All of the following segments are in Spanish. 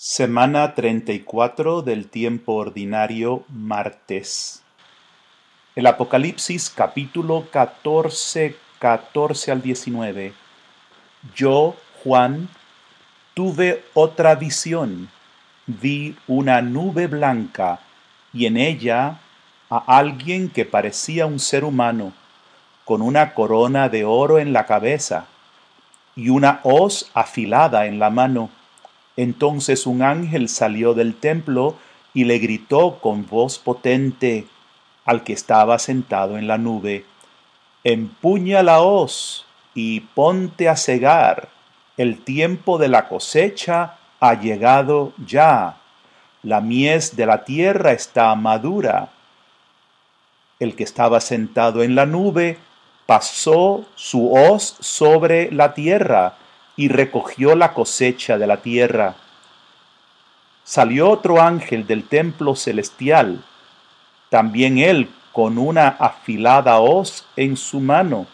Semana 34 del tiempo ordinario, martes. El Apocalipsis capítulo 14, 14 al 19. Yo, Juan, tuve otra visión. Vi una nube blanca y en ella a alguien que parecía un ser humano, con una corona de oro en la cabeza y una hoz afilada en la mano. Entonces un ángel salió del templo y le gritó con voz potente al que estaba sentado en la nube: Empuña la hoz y ponte a segar. El tiempo de la cosecha ha llegado ya. La mies de la tierra está madura. El que estaba sentado en la nube pasó su hoz sobre la tierra y recogió la cosecha de la tierra. Salió otro ángel del templo celestial, también él con una afilada hoz en su mano.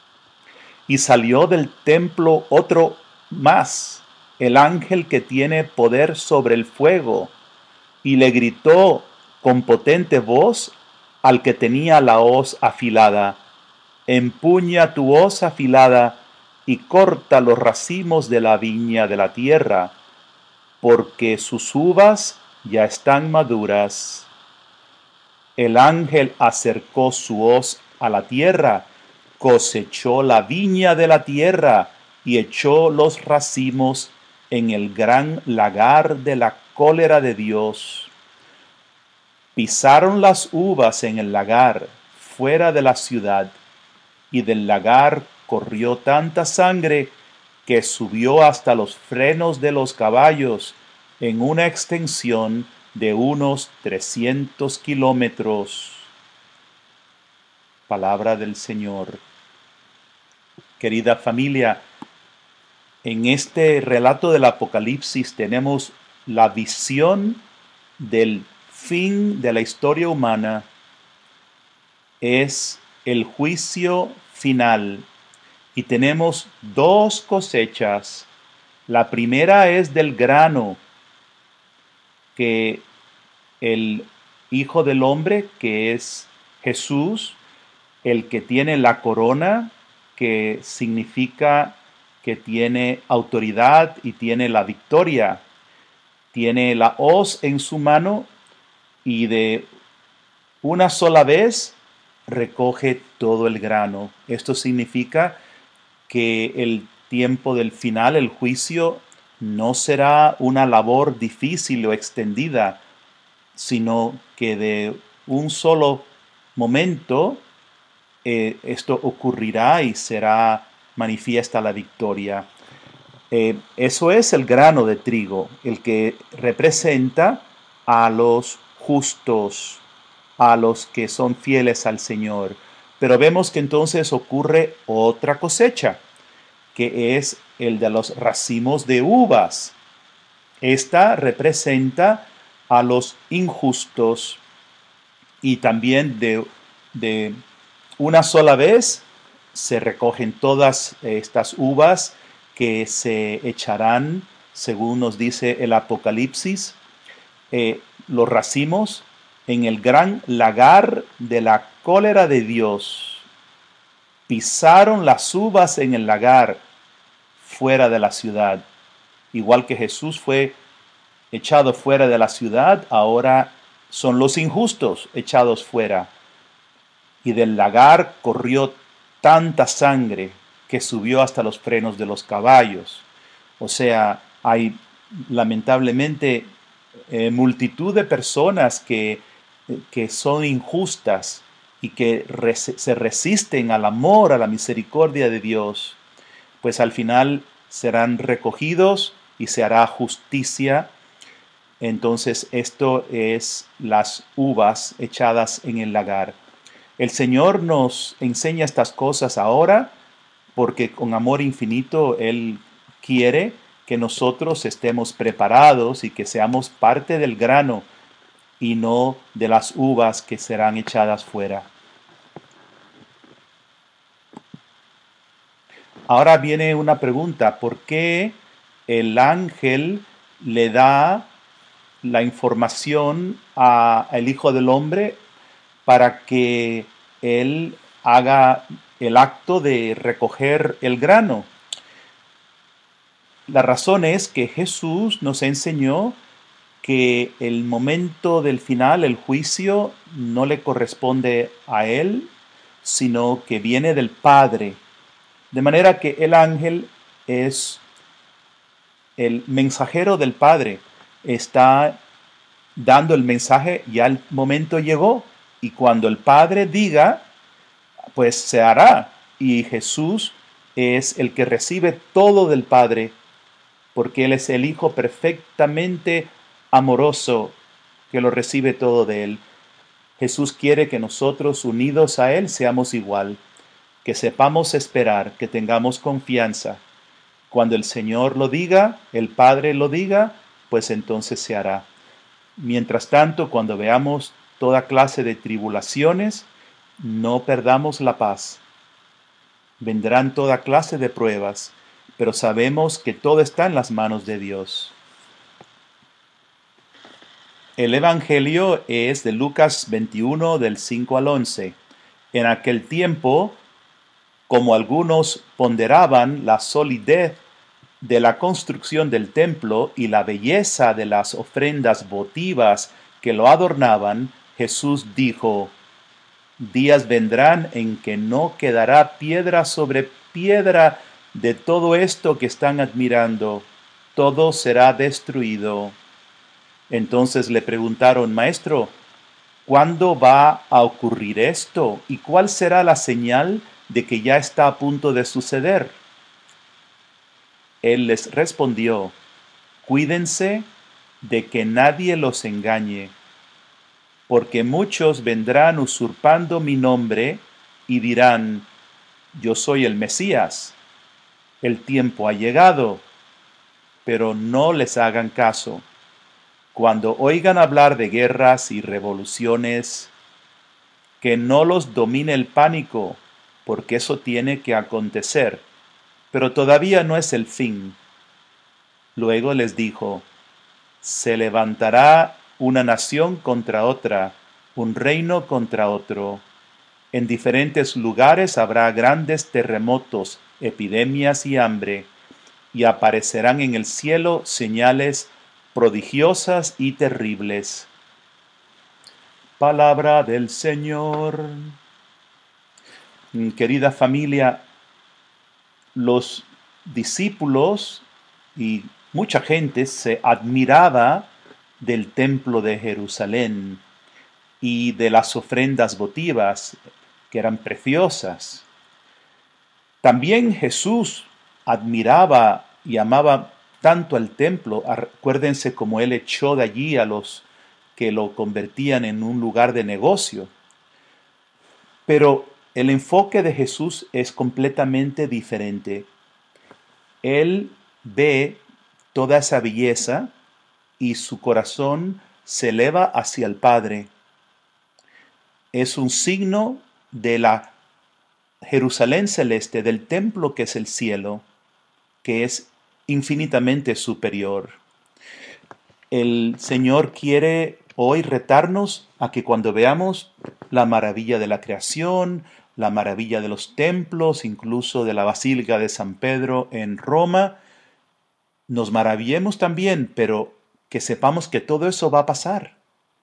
Y salió del templo otro más, el ángel que tiene poder sobre el fuego, y le gritó con potente voz al que tenía la hoz afilada: Empuña tu hoz afilada y corta los racimos de la viña de la tierra, porque sus uvas ya están maduras. El ángel acercó su hoz a la tierra, cosechó la viña de la tierra y echó los racimos en el gran lagar de la cólera de Dios. Pisaron las uvas en el lagar, fuera de la ciudad, y del lagar corrió tanta sangre que subió hasta los frenos de los caballos en una extensión de unos 300 kilómetros. Palabra del Señor. Querida familia, en este relato del Apocalipsis tenemos la visión del fin de la historia humana. Es el juicio final y tenemos dos cosechas. La primera es del grano que el Hijo del Hombre, que es Jesús, el que tiene la corona, que significa que tiene autoridad y tiene la victoria, tiene la hoz en su mano y de una sola vez recoge todo el grano. Esto significa que el tiempo del final, el juicio, no será una labor difícil o extendida, sino que de un solo momento esto ocurrirá y será manifiesta la victoria. Eso es el grano de trigo, el que representa a los justos, a los que son fieles al Señor. Pero vemos que entonces ocurre otra cosecha, que es el de los racimos de uvas. Esta representa a los injustos y también de una sola vez se recogen todas estas uvas que se echarán, según nos dice el Apocalipsis, los racimos en el gran lagar de la cólera de Dios. Pisaron las uvas en el lagar fuera de la ciudad. Igual que Jesús fue echado fuera de la ciudad, ahora son los injustos echados fuera. Y del lagar corrió tanta sangre que subió hasta los frenos de los caballos. O sea, hay lamentablemente multitud de personas que son injustas y que se resisten al amor, a la misericordia de Dios, pues al final serán recogidos y se hará justicia. Entonces esto es las uvas echadas en el lagar. El Señor nos enseña estas cosas ahora porque con amor infinito Él quiere que nosotros estemos preparados y que seamos parte del grano y no de las uvas que serán echadas fuera. Ahora viene una pregunta: ¿por qué el ángel le da la información al Hijo del Hombre para que él haga el acto de recoger el grano. La razón es que Jesús nos enseñó que el momento del final, el juicio, no le corresponde a él, sino que viene del Padre. De manera que el ángel es el mensajero del Padre. Está dando el mensaje, ya el momento llegó, y cuando el Padre diga, pues se hará. Y Jesús es el que recibe todo del Padre, porque Él es el Hijo perfectamente amoroso, que lo recibe todo de Él. Jesús quiere que nosotros, unidos a Él, seamos igual, que sepamos esperar, que tengamos confianza. Cuando el Señor lo diga, el Padre lo diga, pues entonces se hará. Mientras tanto, cuando veamos toda clase de tribulaciones, no perdamos la paz. Vendrán toda clase de pruebas, pero sabemos que todo está en las manos de Dios. El Evangelio es de Lucas 21, del 5 al 11. En aquel tiempo, como algunos ponderaban la solidez de la construcción del templo y la belleza de las ofrendas votivas que lo adornaban, Jesús dijo: días vendrán en que no quedará piedra sobre piedra de todo esto que están admirando, todo será destruido. Entonces le preguntaron: Maestro, ¿cuándo va a ocurrir esto? ¿Y cuál será la señal de que ya está a punto de suceder? Él les respondió: cuídense de que nadie los engañe, porque muchos vendrán usurpando mi nombre y dirán: yo soy el Mesías, el tiempo ha llegado. Pero no les hagan caso. Cuando oigan hablar de guerras y revoluciones, que no los domine el pánico, porque eso tiene que acontecer, pero todavía no es el fin. Luego les dijo: se levantará una nación contra otra, un reino contra otro. En diferentes lugares habrá grandes terremotos, epidemias y hambre, y aparecerán en el cielo señales prodigiosas y terribles. Palabra del Señor. Querida familia, los discípulos y mucha gente se admiraba del templo de Jerusalén y de las ofrendas votivas, que eran preciosas. También Jesús admiraba y amaba tanto al templo. Acuérdense cómo él echó de allí a los que lo convertían en un lugar de negocio. Pero el enfoque de Jesús es completamente diferente. Él ve toda esa belleza y su corazón se eleva hacia el Padre. Es un signo de la Jerusalén celeste, del templo que es el cielo, que es infinitamente superior. El Señor quiere hoy retarnos a que cuando veamos la maravilla de la creación, la maravilla de los templos, incluso de la Basílica de San Pedro en Roma, nos maravillemos también, pero que sepamos que todo eso va a pasar,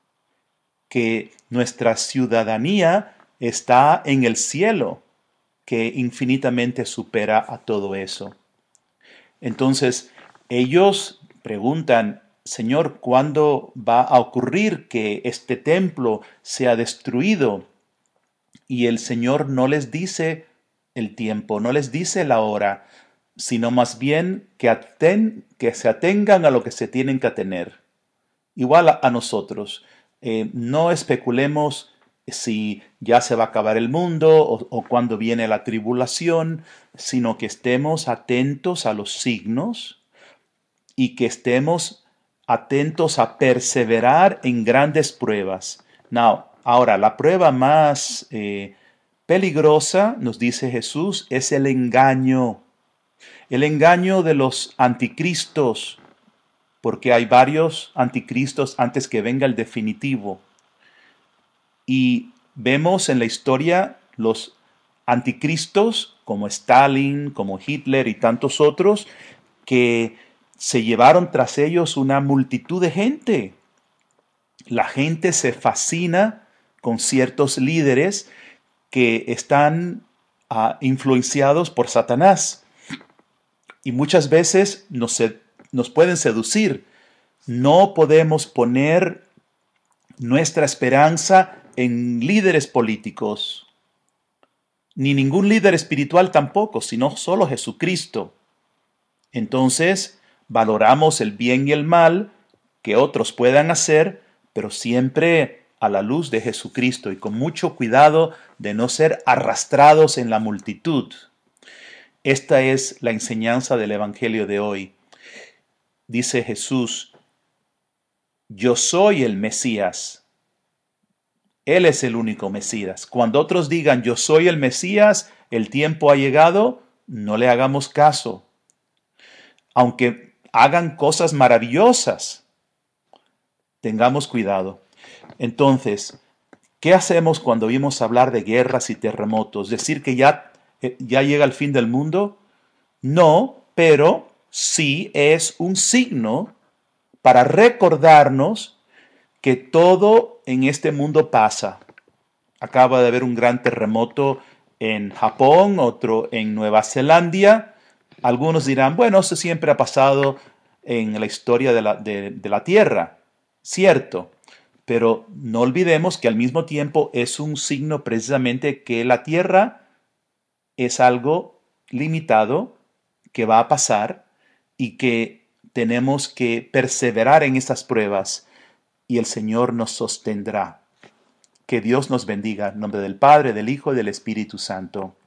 que nuestra ciudadanía está en el cielo, que infinitamente supera a todo eso. Entonces, ellos preguntan: Señor, ¿cuándo va a ocurrir que este templo sea destruido? Y el Señor no les dice el tiempo, no les dice la hora, sino más bien que se atengan a lo que se tienen que atener. Igual a nosotros. No especulemos si ya se va a acabar el mundo o cuándo viene la tribulación, sino que estemos atentos a los signos y que estemos atentos a perseverar en grandes pruebas. Ahora, la prueba más peligrosa, nos dice Jesús, es el engaño de los anticristos, porque hay varios anticristos antes que venga el definitivo. Y vemos en la historia los anticristos como Stalin, como Hitler y tantos otros, que se llevaron tras ellos una multitud de gente. La gente se fascina con ciertos líderes que están influenciados por Satanás. Y muchas veces nos pueden seducir. No podemos poner nuestra esperanza en líderes políticos, ni ningún líder espiritual tampoco, sino solo Jesucristo. Entonces, valoramos el bien y el mal que otros puedan hacer, pero siempre a la luz de Jesucristo y con mucho cuidado de no ser arrastrados en la multitud. Esta es la enseñanza del Evangelio de hoy. Dice Jesús: yo soy el Mesías. Él es el único Mesías. Cuando otros digan yo soy el Mesías, el tiempo ha llegado, no le hagamos caso. Aunque hagan cosas maravillosas, tengamos cuidado. Entonces, ¿qué hacemos cuando oímos hablar de guerras y terremotos? ¿Decir que ya llega el fin del mundo? No, pero sí es un signo para recordarnos que todo en este mundo pasa. Acaba de haber un gran terremoto en Japón, otro en Nueva Zelanda. Algunos dirán, bueno, eso siempre ha pasado en la historia de la Tierra. Cierto, pero no olvidemos que al mismo tiempo es un signo precisamente que la Tierra es algo limitado, que va a pasar y que tenemos que perseverar en estas pruebas y el Señor nos sostendrá. Que Dios nos bendiga. En nombre del Padre, del Hijo y del Espíritu Santo.